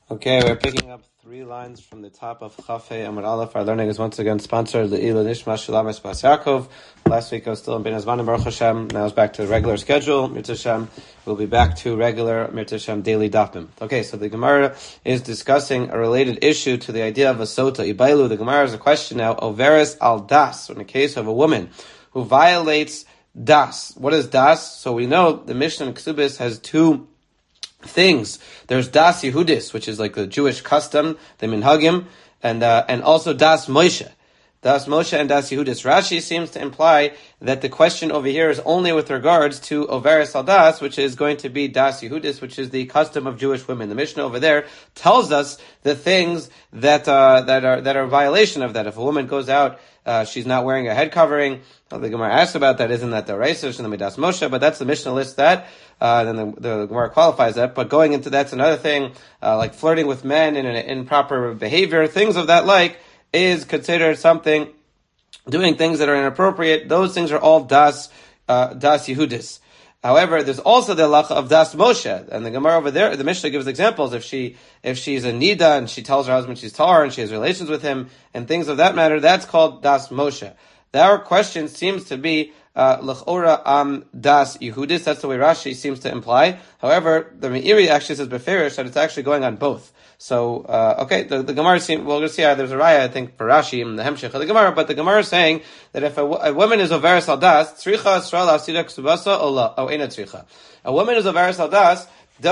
Okay, we're picking up 3 lines from the top of Chafei Amud Aleph. Our learning is once again sponsored Le'ila Nishma Shalom Espas Yaakov. Last week I was still in Ben Azman and Baruch Hashem. Now it's back to the regular schedule. Mirta Hashem, we'll be back to regular Mirta Hashem daily dafim. Okay, so the Gemara is discussing a related issue to the idea of a sota. Ibailu, the Gemara has a question now. Overes al das, in the case of a woman who violates das. What is das? So we know the Mishnah in Ksubis has 2 things. There's Das Yehudis, which is like the Jewish custom, the Minhagim, and also Das Moshe. Das Moshe and Das Yehudis. Rashi seems to imply that the question over here is only with regards to Overes al Das, which is going to be Das Yehudis, which is the custom of Jewish women. The Mishnah over there tells us the things that are a violation of that. If a woman goes out, she's not wearing a head covering. The Gemara asks about that. Isn't that the Reisish and the Midas Moshe? But that's the Mishnah lists that. Then the Gemara qualifies that. But going into that's another thing, like flirting with men in improper behavior, things of that like, is considered something, doing things that are inappropriate. Those things are all Das Yehudis. However, there's also the halacha of Das Moshe, and the Gemara over there, the Mishnah gives examples. If she's a nida and she tells her husband she's tar and she has relations with him and things of that matter, that's called Das Moshe. Our question seems to be l'chora das Yehudis. That's the way Rashi seems to imply. However, the Meiri actually says beferish that it's actually going on both. So, okay, the Gemara seems, we're going to see there's a raya, I think, for Rashi in the Hemshech of the Gemara, but the Gemara is saying that if a woman is overes al das, tzricha Yisrael asira ksubasa o ena tzricha. A woman is overes al das,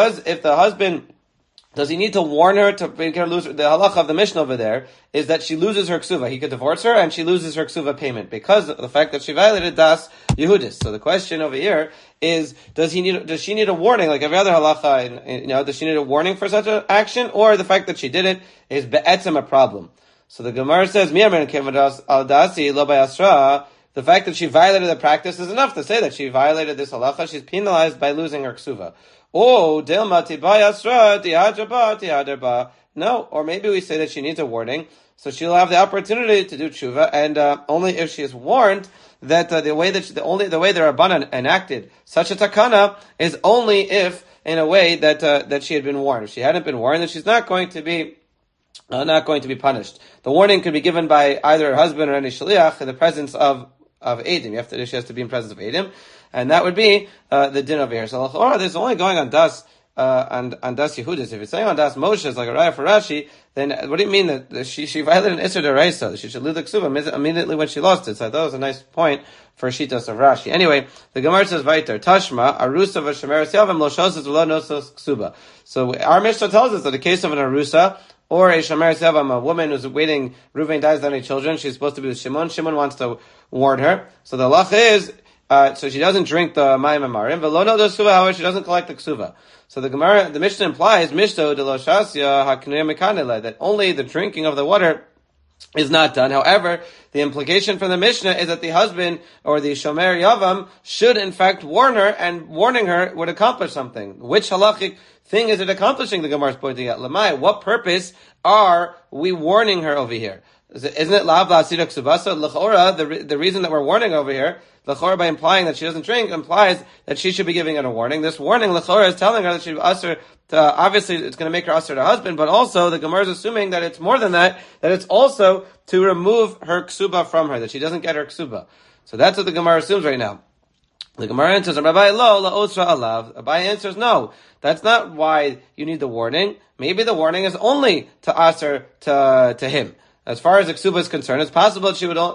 does he need to warn her to make her lose? The halacha of the Mishnah over there is that she loses her ksuva. He could divorce her and she loses her ksuva payment because of the fact that she violated das Yehudis. So the question over here is, does she need a warning like every other halacha? Does she need a warning for such an action, or the fact that she did it is be'etzem a problem? So the Gemara says, the fact that she violated the practice is enough to say that she violated this halacha. She's penalized by losing her ksuva. Oh, no, or maybe we say that she needs a warning, so she'll have the opportunity to do tshuva, and only if she is warned that the way the Rabbanan enacted such a takana is only if in a way that she had been warned. If she hadn't been warned, then she's not going to be punished. The warning could be given by either her husband or any shaliach in the presence of Eidim. She has to be in presence of Eidim. And that would be the din over here. So this is only going on Das Yehudis. If it's saying on Das Moshe, it's like a raya for Rashi, then what do you mean that she violated an Isser D'Oraisa? She should lose the ksuba immediately when she lost it. So I thought it was a nice point for Shitas of Rashi. Anyway, the Gemara says Vaiter Tashma Arusa v'Shemeres Yavam Lo Shosas V'Lo Nosos Ksuba. So our Mishnah tells us that the case of an Arusa or a Shemeres Yavam, a woman who's waiting, Reuven dies without any children, she's supposed to be with Shimon. Shimon wants to warn her. So the halacha is, so she doesn't drink the mayim amarim, but lo no the ksuva, however, she doesn't collect the ksuva. So the Gemara, the Mishnah implies, mishto de lo shasya haknei mekanele, that only the drinking of the water is not done. However, the implication from the Mishnah is that the husband or the shomer yavam should in fact warn her, and warning her would accomplish something. Which halachic thing is it accomplishing? The Gemara is pointing out. Lamai, what purpose are we warning her over here? Isn't it lav la'asira ksubasa? L'chora, the reason that we're warning over here, l'chora by implying that she doesn't drink, implies that she should be giving her a warning. This warning, l'chora, is telling her that she usher obviously it's going to make her usher to her husband, but also the Gemara is assuming that it's more than that it's also to remove her ksuba from her, that she doesn't get her ksuba. So that's what the Gemara assumes right now. The Gemara answers, Rabbi lo la'osra alav. Rabbi answers, no, that's not why you need the warning. Maybe the warning is only to usher to him. As far as the ksuba is concerned, it's possible that she would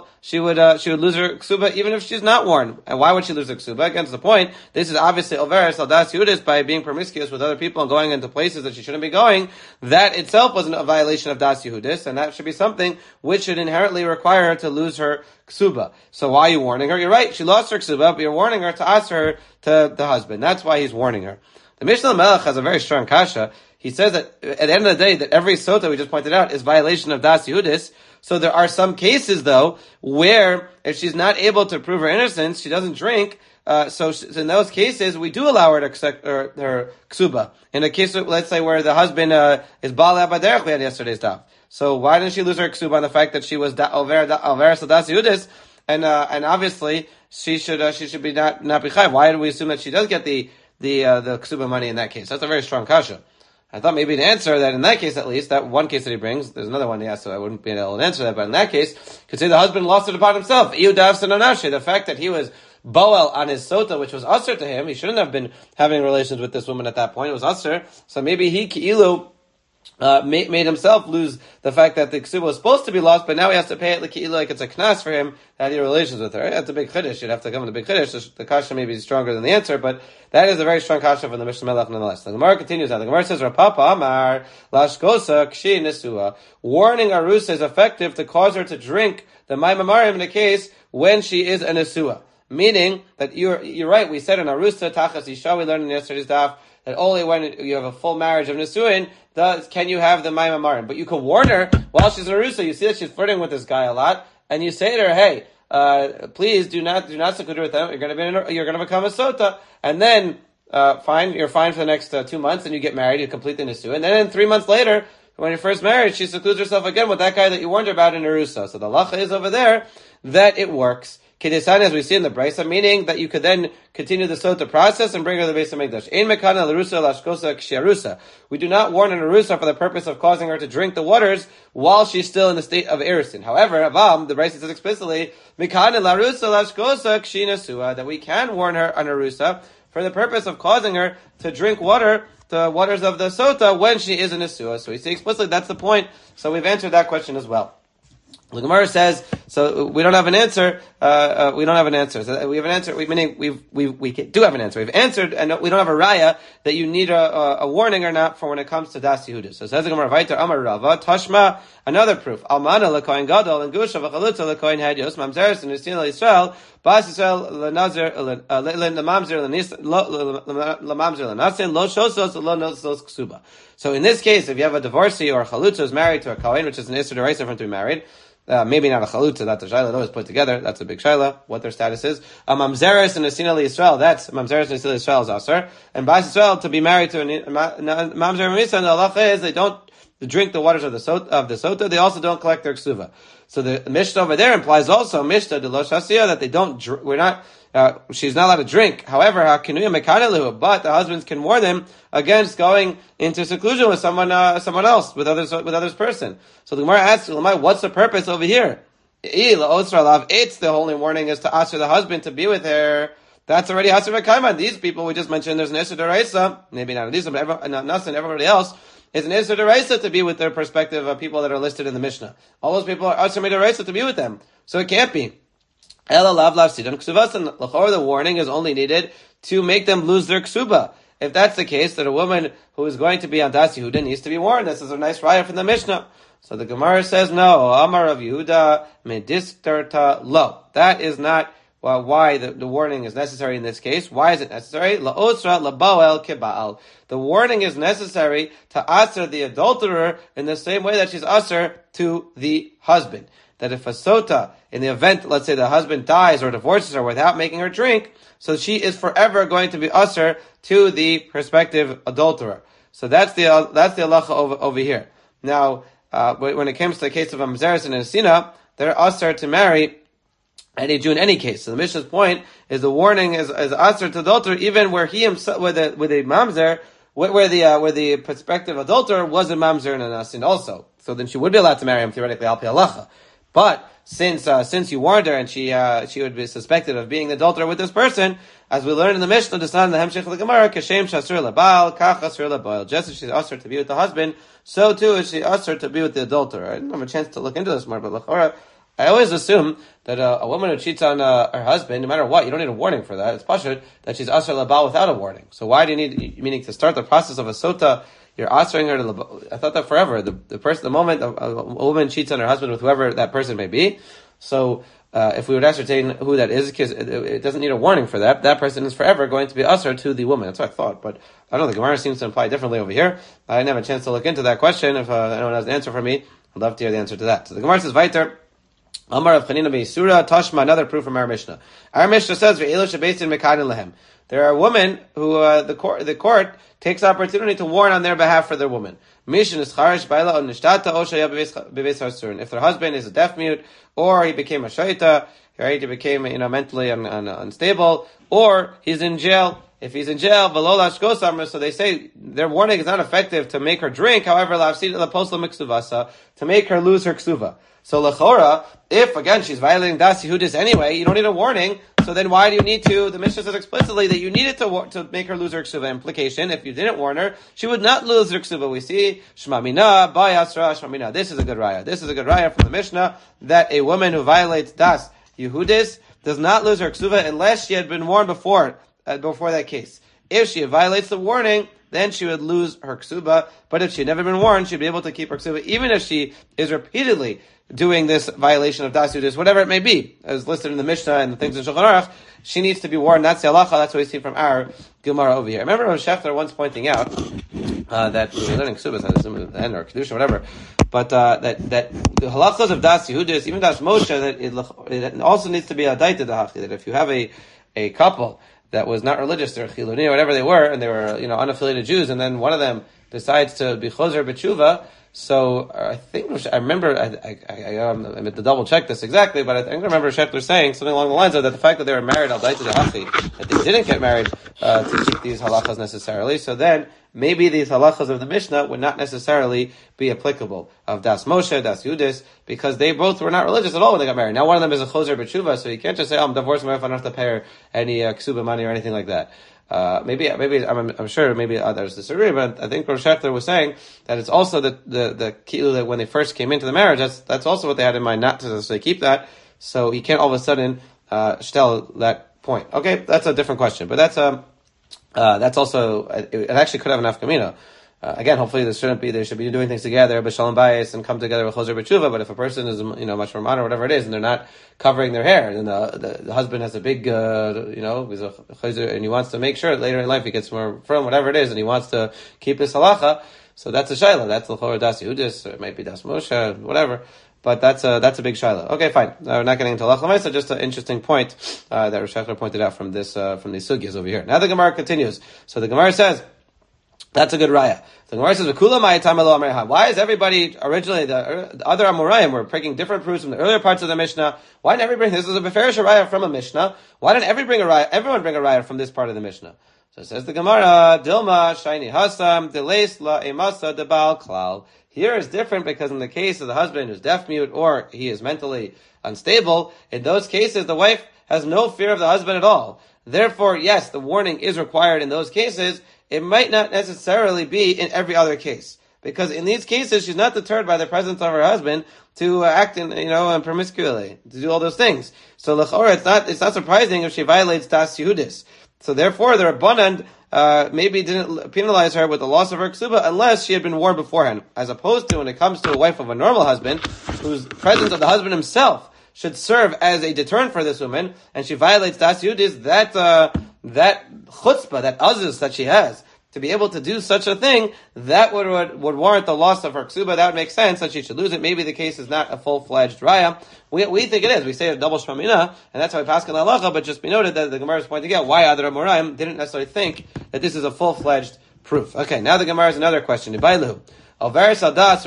lose her ksuba even if she's not warned. And why would she lose her ksuba? Against the point, this is obviously overes al das Yehudis by being promiscuous with other people and going into places that she shouldn't be going. That itself wasn't a violation of das Yehudis, and that should be something which should inherently require her to lose her ksuba. So why are you warning her? You're right, she lost her ksuba, but you're warning her to ask her to the husband. That's why he's warning her. The Mishnah Melech has a very strong kasha. He says that at the end of the day, that every sota we just pointed out is violation of Das Yehudis. So there are some cases, though, where if she's not able to prove her innocence, she doesn't drink. So in those cases, we do allow her to accept her ksuba. In a case, let's say, where the husband is Baal Abaderech, we had yesterday's daf. So why didn't she lose her ksuba on the fact that she was over Das Yehudis? And obviously, she should be not be chayv. Why do we assume that she does get the ksuba money in that case? That's a very strong kasha. I thought maybe to answer that in that case at least, that one case that he brings, there's another one he asked, so I wouldn't be able to answer that, but in that case, could say the husband lost it upon himself. The fact that he was Boel on his sota, which was usher to him, he shouldn't have been having relations with this woman at that point, it was usher, so maybe he, Ki'ilu, made himself lose the fact that the ksuba was supposed to be lost, but now he has to pay it like it's a knas for him that he had relations with her. That's a big chiddush. You'd have to come with a big chiddush. The kasha may be stronger than the answer, but that is a very strong kasha from the Mishnah Melech nonetheless. The Gemara continues now. The Gemara says, Rapapa Amar Lashkosa Kshi Nesua. Warning Arusa is effective to cause her to drink the Maimamarim in the case when she is a Nesua. Meaning that you're right. We said in Arusa Tachas Isha, we learned in yesterday's daf, that only when you have a full marriage of Nesuin can you have the Mayim Amarim. But you can warn her while she's in Arusa. You see that she's flirting with this guy a lot, and you say to her, hey, please do not seclude her with them. You're going to become a sota. And then, you're fine for the next 2 months, and you get married, you complete the Nesuin. And then 3 months later, when you're first married, she secludes herself again with that guy that you warned her about in Arusa. So the halacha is over there that it works. Kedesan, as we see in the Brisa, meaning that you could then continue the sota process and bring her to the base of Mikdash. Ein mekana l'rusa lashkosa kshiarusa. We do not warn an arusa for the purpose of causing her to drink the waters while she's still in the state of erusin. However, Avam, the Brisa says explicitly, mekana l'rusa lashkosa kshinasua, that we can warn her an arusa for the purpose of causing her to drink water, the waters of the sota, when she is in Nesua. So we see explicitly that's the point. So we've answered that question as well. The Gemara says, so we don't have an answer. We don't have an answer. So we have an answer. Meaning we do have an answer. We've answered, and we don't have a raya that you need a warning or not for when it comes to Das Yehuda. So it says the Gemara, Vayter Amar Rava Tashma. Another proof. Almana lekohen gadol and gusha v'chalutza lekohen hedios mamzeres and Yisrael Yisrael bas Yisrael lenazir lemamzer lemamzer lenasin lo shosos lo nosos ksuba. So in this case, if you have a divorcee or a chalutza who's married to a kohen, which is an isur d'oraisa for him to be married. Maybe not a chalutza, that's a shaila, always put together, that's a big shaila, what their status is. Mamzeres and Nesina Yisrael, that's Mamzeres and Nesina Yisrael is Aser. And Bas Yisrael, to be married to a Mamzer and Misa, and the halacha is they don't drink the waters of the sota, they also don't collect their ksuva. So the Mishnah over there implies also, Mishnah de lo shasiya, that they don't, she's not allowed to drink. However, but the husbands can warn them against going into seclusion with someone else, with others person. So the Gemara asks, what's the purpose over here? It's the only warning is to ask the husband to be with her. That's already Hasir V'Kaiman. These people we just mentioned, there's an Isser D'Oraisa, maybe not these, but Nas and everybody else, is an Isser D'Oraisa to be with their perspective of people that are listed in the Mishnah. All those people are Asher D'Oraisa to be with them. So it can't be. Ela lav lav sidam ksuvas, and the warning is only needed to make them lose their ksuba. If that's the case, that a woman who is going to be on Das Yehuda needs to be warned. This is a nice raya from the Mishnah. So the Gemara says, no, Amar of Yehuda medistarta lo. That is not why the warning is necessary in this case. Why is it necessary? La'osra laboel keba'al. The warning is necessary to asr the adulterer in the same way that she's asr to the husband. That if a sota, in the event, let's say the husband dies or divorces her without making her drink, so she is forever going to be asr to the prospective adulterer. So that's the halacha over here. Now, when it comes to the case of a Mamzeres and a Nesina, they're asr to marry any Jew in any case. So the Mishnah's point is the warning is asr to adulterer even where he himself, with a mamzer, where the prospective adulterer was a mamzer and a nasin also. So then she would be allowed to marry him theoretically al pi halacha. But since you warned her and she would be suspected of being the adulterer with this person, as we learned in the Mishnah, the son in the Hemshech of the Gemara, kashem shasur labal, kach asur laboil. Just as she's asur to be with the husband, so too is she asur to be with the adulterer. I didn't have a chance to look into this more, but l'chora, I always assume that a woman who cheats on her husband, no matter what, you don't need a warning for that. It's pashut that she's asur labal without a warning. So why do you need, meaning to start the process of a sota, you're asking her to, I thought that forever. The moment a woman cheats on her husband with whoever that person may be, so if we would ascertain who that is, because it doesn't need a warning for that, that person is forever going to be usher to the woman. That's what I thought, but I don't know, the Gemara seems to imply differently over here. I didn't have a chance to look into that question. If anyone has an answer for me, I'd love to hear the answer to that. So the Gemara says, Vayter, Amar of Chanina Beisura, Tashma, another proof from our Mishnah. Our Mishnah says, Ve'elu shebesin mekanin lehem. There are women who the court takes opportunity to warn on their behalf for their woman. If their husband is a deaf mute, or he became a shaita, right, he became mentally unstable, or he's in jail, if he's in jail, v'lo lashkos amr, so they say their warning is not effective to make her drink, however, lafsid laposla miksuvasa, to make her lose her ksuva. So lechora, if again she's violating das Yehudis anyway, you don't need a warning. So then why do you need to? The Mishnah says explicitly that you needed to make her lose her ksuva. Implication: if you didn't warn her, she would not lose her ksuva. We see shmamina bayasra shmamina. This is a good raya. This is a good raya from the Mishnah that a woman who violates das Yehudis does not lose her ksuva unless she had been warned before that case. If she violates the warning, then she would lose her ksuba. But if she had never been warned, she'd be able to keep her ksuba, even if she is repeatedly doing this violation of das Yehudis, whatever it may be, as listed in the Mishnah and the things in Shulchan Aruch. She needs to be warned. That's the halacha. That's what we see from our Gemara over here. I remember Rav Shechter once pointing out that we were learning ksubas, I assume at the end, or kedusha, whatever. But that the halachos of das Yehudis, even das Moshe, that it also needs to be a daita dahachi. That if you have a couple that was not religious, they're chiluni or whatever they were, and they were unaffiliated Jews, and then one of them decides to be choser b'tshuva. So I think I remember I meant to double check this exactly, but I think I remember Shechter saying something along the lines of that the fact that they were married al daita dahachi, that they didn't get married to keep these halachas necessarily. So then maybe these halachas of the Mishnah would not necessarily be applicable of das Moshe, das Yehudis, because they both were not religious at all when they got married. Now one of them is a choser b'tshuva, so you can't just say, I'm divorcing my wife, I don't have to pay her any ksuba money or anything like that. Maybe I'm sure maybe others disagree, but I think Rosh Shechter was saying that it's also the kilu that when they first came into the marriage, that's also what they had in mind, not to necessarily keep that. So he can't all of a sudden shtel that point. Okay, that's a different question, but that's also it actually could have an afkamina. Again, hopefully they should be doing things together, b'shalom bayis, and come together with choser b'tshuva. But if a person is, much more modern or whatever it is, and they're not covering their hair, and the husband has a big, he's a choser, and he wants to make sure that later in life he gets more firm, whatever it is, and he wants to keep his halacha, so that's a shayla. That's l'chora das Yehudis, or it might be das Moshe, whatever. But that's a big shayla. Okay, fine. We're not getting into halacha l'maisa, just an interesting point that Rosh Hashanah pointed out from these sugyas over here. Now the Gemara continues. So the Gemara says, that's a good raya. The Gemara says, why is everybody originally the other Amoraim were bringing different proofs from the earlier parts of the Mishnah? Why didn't everybody bring this? Is a beferish raya from a Mishnah. Why didn't everyone bring a raya from this part of the Mishnah? So it says the Gemara, Dilma Shaini Hasam Delays La Emasa Debal Klal. Here is different because in the case of the husband who's deaf mute or he is mentally unstable, in those cases the wife has no fear of the husband at all. Therefore, yes, the warning is required in those cases. It might not necessarily be in every other case. Because in these cases, she's not deterred by the presence of her husband to act in promiscuously, to do all those things. So l'chora, it's not surprising if she violates das Yehudis. So therefore, the Rabbanan maybe didn't penalize her with the loss of her ksuba unless she had been warned beforehand. As opposed to when it comes to a wife of a normal husband, whose presence of the husband himself should serve as a deterrent for this woman, and she violates das Yehudis, that chutzpah, that azus that she has, to be able to do such a thing, that would warrant the loss of her ksuba. That would make sense that she should lose it. Maybe the case is not a full-fledged raya. We think it is. We say a double shmamina, and that's how we pass on halacha, but just be noted that the Gemara is pointing out why other Amoraim didn't necessarily think that this is a full-fledged proof. Okay, now the Gemara is another question. Ibailu. Now that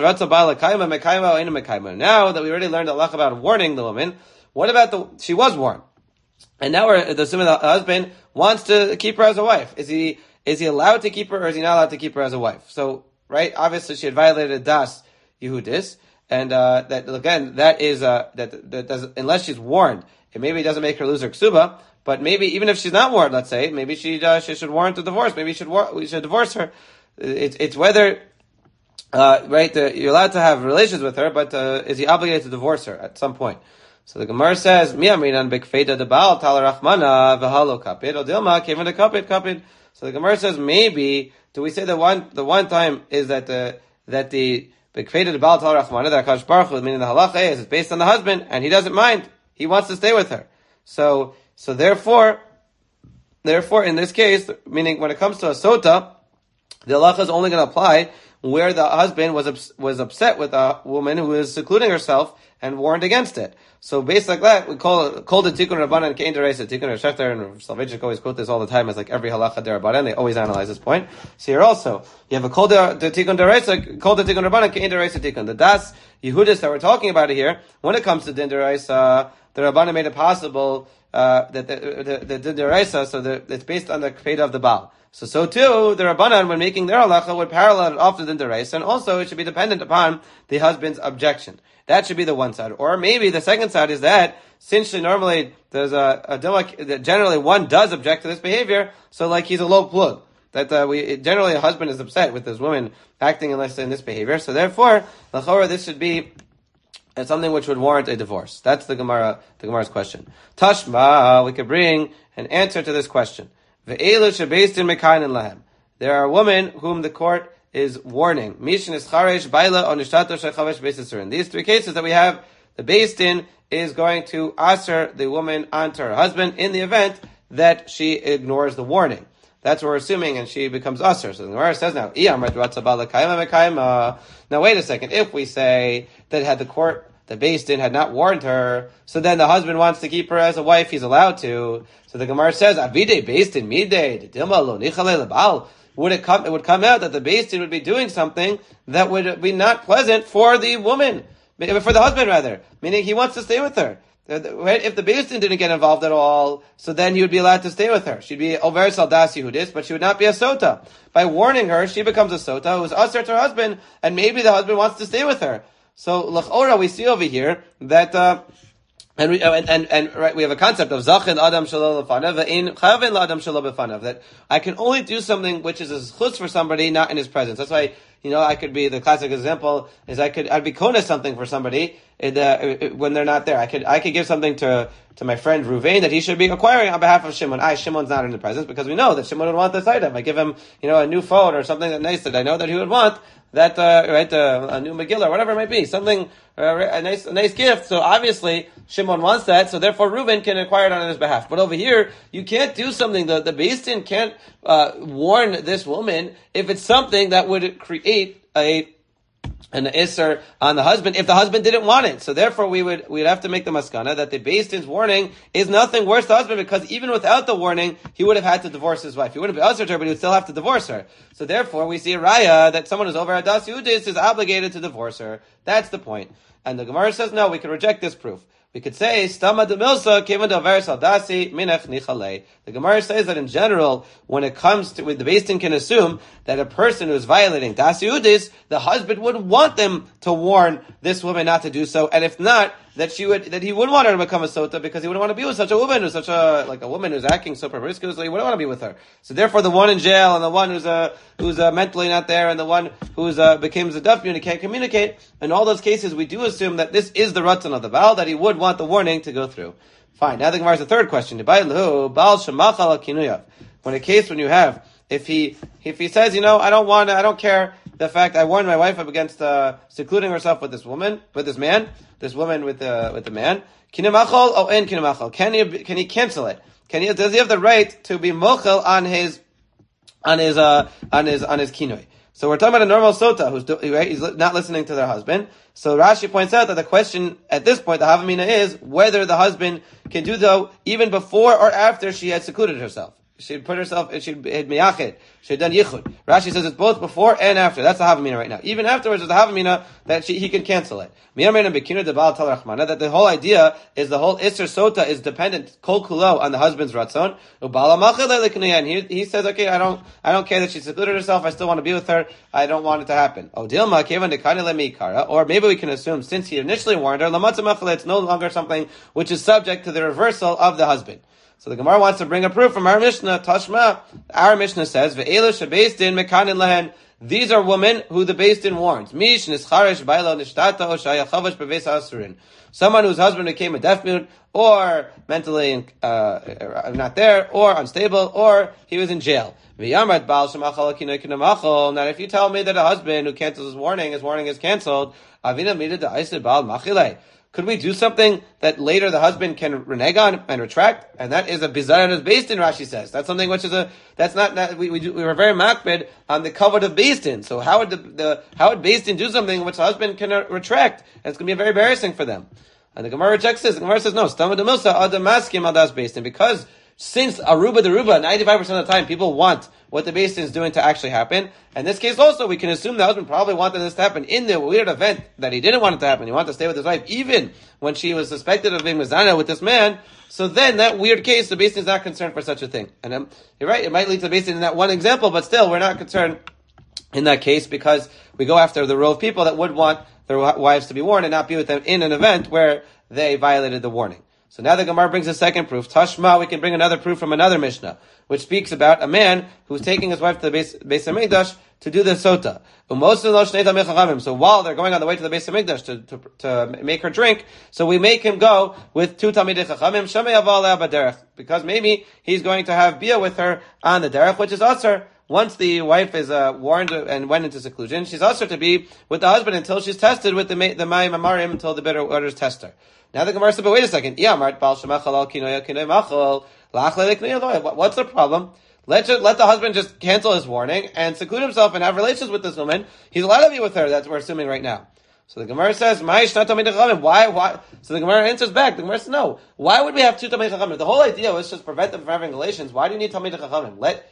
we already learned halacha about warning the woman, what about she was warned? And now we're assuming the husband wants to keep her as a wife. Is he allowed to keep her, or is he not allowed to keep her as a wife? So, right, obviously she had violated das Yehudis, and that again, that is that does, unless she's warned, it maybe doesn't make her lose her ksuba. But maybe even if she's not warned, let's say, maybe she should warrant a divorce. Maybe we should divorce her. It's whether you're allowed to have relations with her, but is he obligated to divorce her at some point? So the Gemara says, "Mi amrinan bekfeda de baal tal rachmana v'halo kapid odilma kevin de kapid." So the Gemara says, maybe do we say the one time is that the bekfeda de baal tal rachmana, that Hakadosh Baruch Hu, meaning the halacha is it's based on the husband and he doesn't mind, he wants to stay with her. So therefore in this case, meaning when it comes to a sota, the halacha is only going to apply where the husband was upset with a woman who is secluding herself and warned against it. So based like that, we call the tikkun rabbanan kein deraisa. Tikkun Rav Shechter and Soloveitchik always quote this all the time as like every halacha derabanan. They always analyze this point. So here also, you have a kol the tikkun deraisa, kol the tikkun rabbanan kein deraisa tikkun. The das Yehudis that we're talking about here, when it comes to din deraisa, the rabbanan made it possible that the deraisa, so it's based on the Kpeda of the Baal. So too, the Rabbanan, when making their halacha, would parallel it off to the deraisa, and also it should be dependent upon the husband's objection. That should be the one side. Or maybe the second side is that, since normally there's a that generally one does object to this behavior, so like he's a low plug. That generally a husband is upset with his woman acting in this behavior, so therefore, l'chora, this should be something which would warrant a divorce. That's the Gemara's question. Tashma, we could bring an answer to this question. Ve'elu shebeistin mekayin lahem. There are women whom the court is warning. Mishin is charesh, baila, onishtato shechavesh beisasurin. These three cases that we have, the beistin is going to aser the woman onto her husband in the event that she ignores the warning. That's what we're assuming, and she becomes aser. So the Gemara says now, now wait a second. If we say that had the court, the Beis Din had not warned her, so then the husband wants to keep her as a wife, he's allowed to. So the Gemara says, Avide Beis Din midei, Dilma lo nichale lebal. It would come out that the Beis Din would be doing something that would be not pleasant for the woman, for the husband rather, meaning he wants to stay with her. If the Beis Din didn't get involved at all, so then he would be allowed to stay with her. She'd be over saldas Yehudis, but she would not be a sota. By warning her, she becomes a sota who's usher to her husband, and maybe the husband wants to stay with her. So l'chora, we see over here that right, we have a concept of zachin adam shelo lefanav in chavin l'adam shelo befanav, that I can only do something which is a chutz for somebody not in his presence. That's why, I could be, the classic example is I'd be kona something for somebody when they're not there. I could give something to my friend Ruvain that he should be acquiring on behalf of Shimon. Shimon's not in the presence because we know that Shimon would want this item. I give him, a new phone or something nice that I know that he would want. That a new Megillah or whatever it might be, something a nice gift. So obviously Shimon wants that, so therefore Reuben can acquire it on his behalf. But over here, you can't do something. The Beis Din can't warn this woman if it's something that would create an isser on the husband if the husband didn't want it. So therefore we'd have to make the maskana that the Beis Din's warning is nothing worse to the husband, because even without the warning, he would have had to divorce his wife. He wouldn't be usher to her, but he would still have to divorce her. So therefore we see a raya that someone who's over Adas Yehudis is obligated to divorce her. That's the point. And the Gemara says, no, we can reject this proof. We could say, Stama de Milsa, Kivan de Vers Aldasi, Minech Nichale. The Gemara says that in general, when it comes to, the Beis Din can assume that a person who is violating Das Yehudis, the husband would want them to warn this woman not to do so, and if not, that he wouldn't want her to become a sota, because he wouldn't want to be with such a woman who's a woman who's acting so promiscuously. He wouldn't want to be with her. So therefore, the one in jail and the one who's mentally not there and the one who's becomes a deaf and can't communicate, in all those cases, we do assume that this is the ratzon of the Baal, that he would want the warning to go through. Fine. Now the Gemara has a third question. When you have, if he says, I don't care the fact I warned my wife up against secluding herself with this woman with the man. Can he cancel it? Does he have the right to be mochel on his kinoi? So we're talking about a normal sota he's not listening to their husband. So Rashi points out that the question at this point, the Havamina, is whether the husband can do so even before or after she had secluded herself. She'd put herself, she'd had miyached, she'd done yichud. Rashi says it's both before and after. That's the Havamina right now. Even afterwards, there's the Havamina that he can cancel it. That the whole idea is the whole Isser Sota is dependent, kol kulo, on the husband's ratzon. And he says, okay, I don't care that she secluded herself, I still want to be with her, I don't want it to happen. Or maybe we can assume, since he initially warned her, it's no longer something which is subject to the reversal of the husband. So the Gemara wants to bring a proof from our Mishnah, Tashma. Our Mishnah says, Ve'elu shebeis din mekanin lehen. These are women who the Beis Din warns. Mish nischaresh baila nishtata o shayachavash beves asurin. Someone whose husband became a deaf mute, or mentally not there, or unstable, or he was in jail. V'yamrat baal shemachal kinoi kinamachal. Now, if you tell me that a husband who cancels his warning is cancelled, avina mida da'ised baal machilei. Could we do something that later the husband can renege on and retract? And that is a bizayon of Beis Din, Rashi says. That's something which is we were very makbid on the kavod of Beis Din. So how would Beis Din do something which the husband can retract? And it's going to be very embarrassing for them. And the Gemara rejects this. The Gemara says, no, Stama de Milsa, Adam Maskim, Adas Beis Din. Because since Aruba the Ruba, 95% of the time, people want what the Beis Din is doing to actually happen. In this case also, we can assume the husband probably wanted this to happen in the weird event that he didn't want it to happen. He wanted to stay with his wife, even when she was suspected of being Mizana with this man. So then, that weird case, the Beis Din is not concerned for such a thing. And you're right, it might lead to the Beis Din in that one example, but still, we're not concerned in that case because we go after the row of people that would want their wives to be warned and not be with them in an event where they violated the warning. So now the Gemara brings a second proof. Tashma, we can bring another proof from another Mishnah, which speaks about a man who's taking his wife to the Beis Hamikdash to do the sota. So while they're going on the way to the Beis Hamikdash to make her drink, so we make him go with two Talmidei Chachamim, because maybe he's going to have bia with her on the derech, which is asur. Once the wife is warned and went into seclusion, she's asur to be with the husband until she's tested with the Mayim Amarim, until the bitter waters test her. Now the Gemara said, but wait a second. What's the problem? Let the husband just cancel his warning and seclude himself and have relations with this woman. He's allowed to be with her. That's what we're assuming right now. So the Gemara says, why? So the Gemara answers back. The Gemara says, no. Why would we have two Talmidei Chachamim? The whole idea was just prevent them from having relations. Why do you need Talmidei Chachamim? Let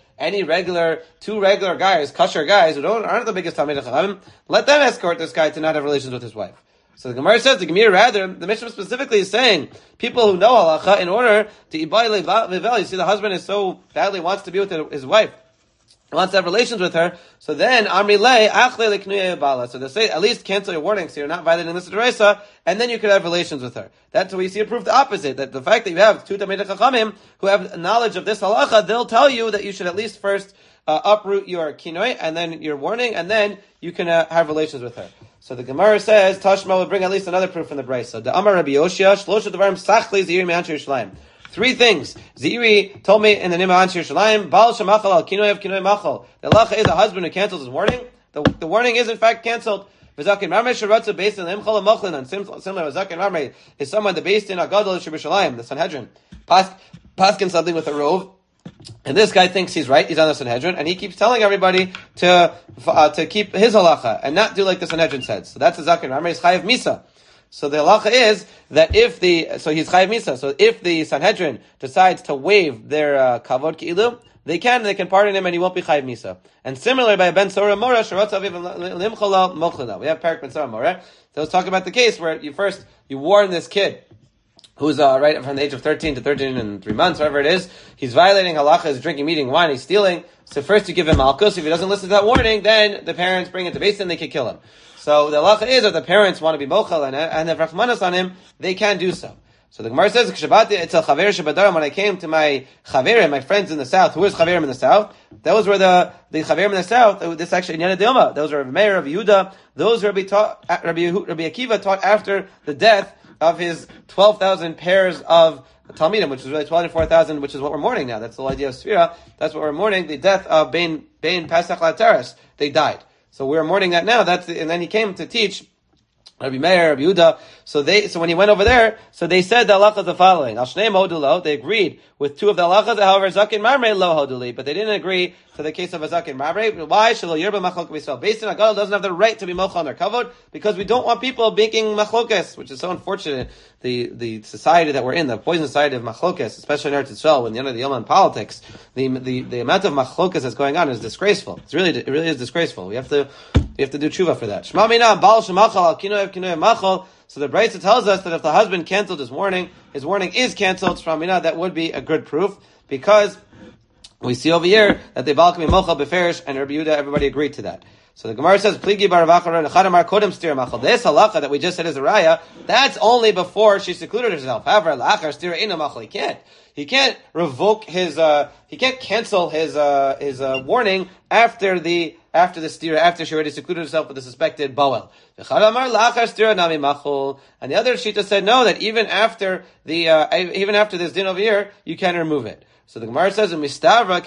two regular guys, kosher guys, who aren't the biggest Talmidei Chachamim, let them escort this guy to not have relations with his wife. So the Gemara says, the Mishnah specifically is saying, people who know halacha, in order to ibay level, you see the husband is so badly wants to be with his wife, he wants to have relations with her, so then, amri le, achle leknuye bala. So they say, at least cancel your warning, so you're not violating this D'oraisa, and then you could have relations with her. That's where we see a proof the opposite, that the fact that you have two Talmidei Chachamim, who have knowledge of this halacha, they'll tell you that you should at least first uproot your kinoi, and then your warning, and then you can have relations with her. So the Gemara says, Tashma will bring at least another proof from the Brisa. The Amar Rabbi Yoshia, Shlosha Devarim Sachli Ziri Me'anshir Yerushalayim. Three things. Ziri told me in the name of Ansir Yerushalayim, Baal Shemachal Al Kinoi of Kinoi Machal. The halacha is a husband who cancels his warning. The warning is in fact cancelled. V'zakin Marmei Sharatza based on Limchal Mochlin, and similar to Zakin Marmei is someone that based in Agadol Yerushalayim, the Sanhedrin. Paskin something with a rove. And this guy thinks he's right. He's on the Sanhedrin, and he keeps telling everybody to keep his halacha and not do like the Sanhedrin said. So that's the Zakin Marmei is Chayav Misa. So the halacha is that he's Chayav Misa. So if the Sanhedrin decides to waive their kavod ki'ilu, they can pardon him and he won't be Chayav Misa. And similarly by Ben Sora Mora, Sharatzav Limchala Mochlina. We have Parak Ben Sora Mora. So let's talk about the case where you warn this kid who's right from the age of 13 to 13 and 3 months, whatever it is, he's violating halacha, he's drinking, eating wine, he's stealing. So first you give him malchus. If he doesn't listen to that warning, then the parents bring it to Beis Din, they can kill him. So the halacha is that the parents want to be mochel and have rachmanas on him, they can do so. So the Gemara says, when I came to my chaverim, my friends in the south, who was chaverim in the south? Those were the chaverim in the south. This actually Inyana Dilma. Those were Meir of Yehuda. Those Rabbi Akiva taught after the death of his 12,000 pairs of Talmidim, which is really 24,000, which is what we're mourning now. That's the whole idea of Sfira. That's what we're mourning. The death of Bein Pasach Lateres. They died. So we're mourning that now. And then he came to teach Rabbi Meir, Rabbi Yehuda. So when he went over there, so they said the halachas the following. Al Shnei Modulo, they agreed with two of the halachas, however, Zakin Marmei lo hoduli, but they didn't agree to the case of a Zakin Marmei. Why? Shelo Yerba Machlok B'Yisrael. Based on Agadol doesn't have the right to be mochel on their kavod, because we don't want people making machlokes, which is so unfortunate. The society that we're in, the poison society of machlokes, especially in Eretz Yisrael, when the end of the Yom politics, the amount of machlokes that's going on is disgraceful. It really is disgraceful. We have to do tshuva for that. Shema mina bal shemachal al kinoi machal. So the Brisa tells us that if the husband canceled his warning is canceled. Shema mina, that would be a good proof, because we see over here that the balkami mochal beferish and Rabbi Yehuda, everybody agreed to that. So the Gemara says, Pligi baravachar nechadamar kodem stir machal. This halacha that we just said is a raya, that's only before she secluded herself. However, lachar stir ina machal. He can't revoke he can't cancel his warning after the stira, after she already secluded herself with the suspected boel. And the other shita said no, that even after this din over here, you can remove it. So the Gemara says, and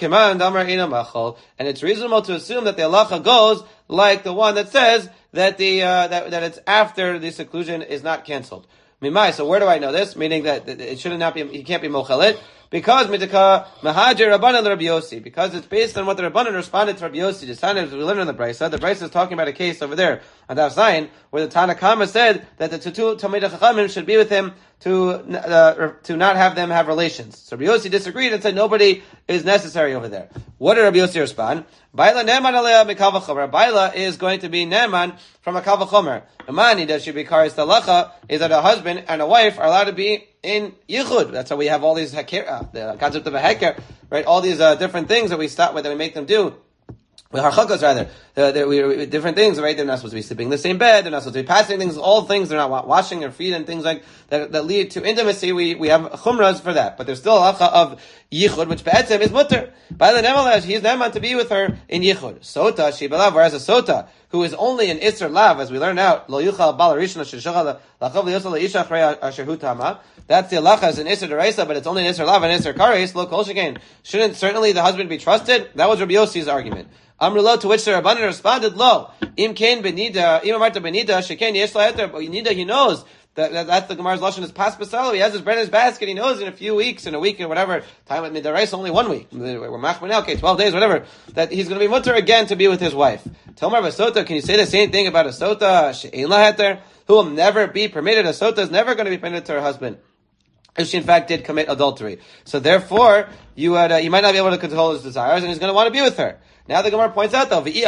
it's reasonable to assume that the halacha goes like the one that says that that it's after the seclusion is not canceled. Mimai. So where do I know this? Meaning that it should not be, he can't be mochelet, because mitaka mahajer rabbanan Rabbi Yossi, because it's based on what the rabbanan responded to Rabbi Yossi. The Tana, we learned in the Brisa. The Brisa is talking about a case over there on Daf Zayin, where the Tanakama said that the two Talmidei Chachamim should be with him to not have them have relations. So Rabbi Yossi disagreed and said nobody is necessary over there. What did Rabbi Yossi respond? Baila neman alea mikal v'chomer. Baila is going to be neman from a kal v'chomer. Amani that should be karis talacha is that a husband and a wife are allowed to be in yichud. That's how we have all these heker, the concept of a heker, right? All these different things that we stop with, that we make them do. With harchakas, rather, different things, right? They're not supposed to be sleeping in the same bed. They're not supposed to be passing things. All things they're not washing their feet and things like that lead to intimacy. We have chumras for that, but there's still a halacha of yichud, which be'etzem is mutter. By the nemalash, he's neman to be with her in yichud. Sota shibalav, whereas a sota who is only an isser lav, as we learn out, lo yuchal bal rishon sheshachal lachav liyosal leisha achrei asher hu tama. That's the halacha as an isser deraisa, but it's only an isser lav and isser kares lo kol shekain. Shouldn't certainly the husband be trusted? That was Rabbi Yossi's argument. Amrullah, to which the Rabbanan responded, lo, im kain benida, im amarta benida, shekain yesh la heter, but benida, he knows that's the Gemara's lashon is pas basalo. He has his bread in his basket. He knows in a few weeks, in a week, or whatever time at midaraisa, only 1 week. We're machman, okay, 12 days, whatever. That he's going to be mutter again to be with his wife. Tomar basota, can you say the same thing about a sota she'ein la heter, who will never be permitted? A sota is never going to be permitted to her husband if she in fact did commit adultery. So therefore, you might not be able to control his desires, and he's going to want to be with her. Now the Gemara points out though, but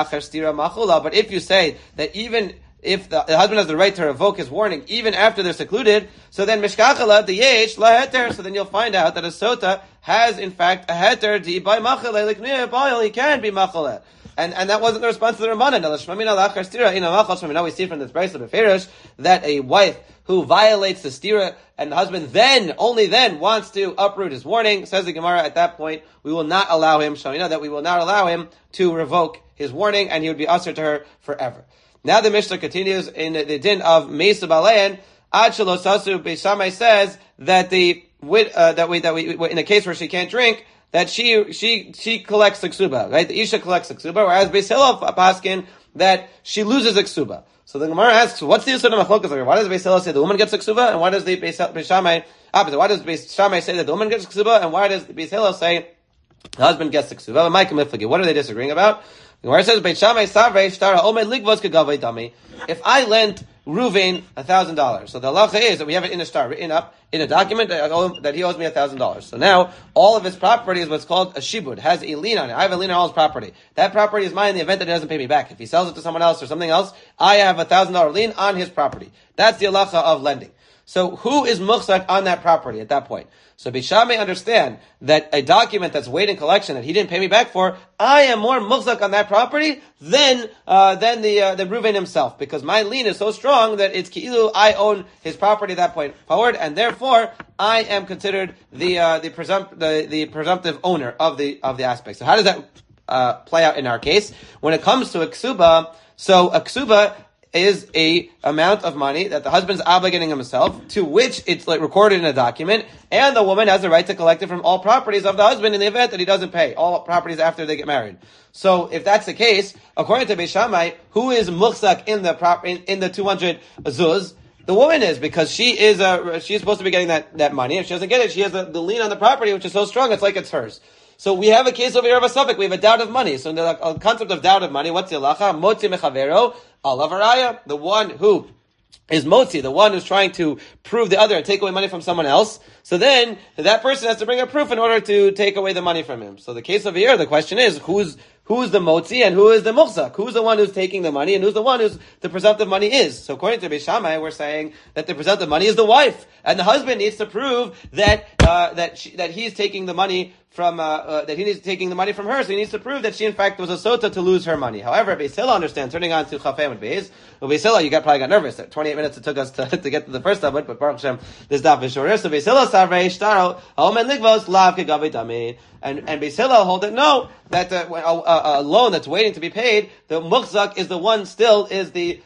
if you say that even if the husband has the right to revoke his warning, even after they're secluded, so then mishkachala the yesh la heter. So then you'll find out that a sota has in fact a heter di by machale like he can be machale. And that wasn't the response to the Rambanan. Now we see from this Brisa Beferish that a wife who violates the stira and the husband only then wants to uproot his warning, says the Gemara, at that point we will not allow him, that we will not allow him to revoke his warning, and he would be usher to her forever. Now the Mishnah continues in the din of Mesa Balayan. Ad Shelo Sasu Beis Shammai says that we in a case where she can't drink, that she collects the ksuba, right? The isha collects the ksuba, whereas Beis Hillel paskin that she loses the ksuba. So the Gemara asks, what's the use of the machlokas? Why does Beis Hillel say the woman gets the ksuba, and why does the Beis Shammai opposite? Why does Beis Shammai say that the woman gets the ksuba, and why does the Beis Hillel say the husband gets the ksuba? What are they disagreeing about? The Gemara says, Beis Shammai savrei shtara omed ligvos kegavei dami. If I lent Ruvain $1,000, so the halacha is that we have it in a star, written up in a document that he owes me $1,000. So now all of his property is what's called a shibud, has a lien on it. I have a lien on all his property. That property is mine in the event that he doesn't pay me back. If he sells it to someone else or something else, I have $1,000 lien on his property. That's the halacha of lending. So who is muchzak on that property at that point? So Beis Shammai understand that a document that's waiting collection that he didn't pay me back for, I am more muchzak on that property than the Reuven himself, because my lien is so strong that it's ki'ilu I own his property at that point forward, and therefore I am considered the presumptive owner of the aspect. So how does that play out in our case when it comes to a ksuba? So a ksuba is a amount of money that the husband's obligating himself, to which it's recorded in a document, and the woman has the right to collect it from all properties of the husband in the event that he doesn't pay, all properties after they get married. So if that's the case, according to Beis Shammai, who is muchzak in the 200 zuz? The woman is, because she's supposed to be getting that money. If she doesn't get it, she has the lien on the property, which is so strong, it's like it's hers. So we have a case over here of a suffix. We have a doubt of money. So in the concept of doubt of money, what's the halacha? Motzi mechavero alav haraya. The one who is motzi, the one who's trying to prove the other and take away money from someone else. So then that person has to bring a proof in order to take away the money from him. So the case over here, the question is, who's the motzi and who is the muchzak? Who's the one who's taking the money and who's the one who's the presumptive money is? So according to Beis Shammai, we're saying that the presumptive money is the wife, and the husband needs to prove that he's taking the money from taking the money from her. So he needs to prove that she in fact was a sota to lose her money. However, Beis Hillel understands, turning on to Chafei and Beis. Well, Beis Hillel, you probably got nervous. 28 minutes it took us to get to the first of it, but Baruch Hashem, this daf is shorter. So Beis Hillel savrei shtaro haomen ligvos lav kegavei dami. And Beis Hillel hold it no, that a loan that's waiting to be paid, the muchzak is the one still is the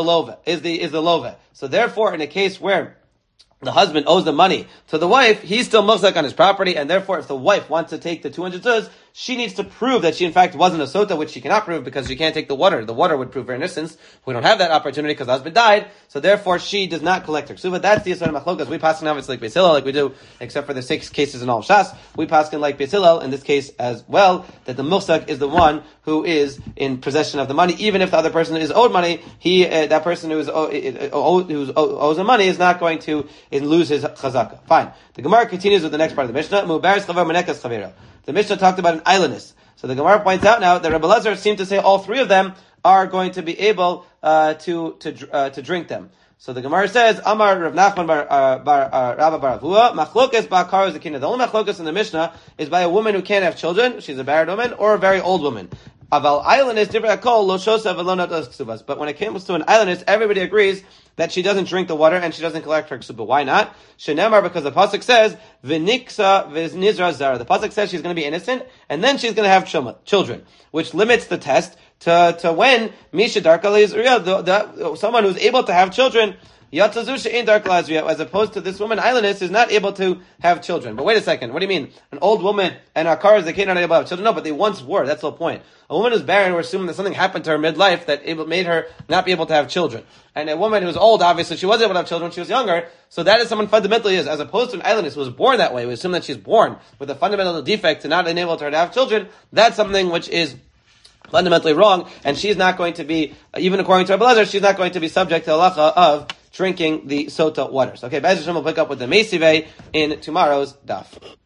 love. So therefore, in a case where the husband owes the money to the wife, he's still muchzak on his property, and therefore if the wife wants to take the 200 zuz, she needs to prove that she in fact wasn't a sota, which she cannot prove because she can't take the water. The water would prove her innocence. We don't have that opportunity because the husband died, so therefore she does not collect her ksuba. That's the Yisrael Machlokas. We pass now it's like Beis Hillel, like we do, except for the 6 cases in all Shas. We pass like Beis Hillel in this case as well, that the Milsak is the one who is in possession of the money, even if the other person is owed money. That person who owes the money is not going to lose his chazaka. Fine. The Gemara continues with the next part of the Mishnah. The Mishnah talked about an islandess. So the Gemara points out now that Rebbe Lezer seemed to say all 3 of them are going to be able to drink them. So the Gemara says, Amar Rav Nachman Rabba bar Avua, Machlokes ba'akar zakina. The only machlokes in the Mishnah is by a woman who can't have children, she's a married woman, or a very old woman. Aval islandess different akol lo shosa v'lo natas ksubas. But when it comes to an islandess, everybody agrees that she doesn't drink the water and she doesn't collect her ksuba. Why not? Shenemar, because the pasuk says v'niksa v'nizra zara. The pasuk says she's going to be innocent and then she's going to have children, which limits the test to when Misha Darkal is someone who's able to have children, as opposed to this woman, islandess, is not able to have children. But wait a second, what do you mean? An old woman and a car is the kid not able to have children? No, but they once were, that's the whole point. A woman who's barren, we're assuming that something happened to her midlife that made her not be able to have children. And a woman who's old, obviously, she was able to have children when she was younger, so that is someone fundamentally is, as opposed to an islandess who was born that way. We assume that she's born with a fundamental defect to not enable her to have children. That's something which is fundamentally wrong, and she's not going to be, even according to Rebbe Lezer, she's not going to be subject to halacha of drinking the sota waters. Okay, Be'ez Hashem will pick up with the Meisivei in tomorrow's daf.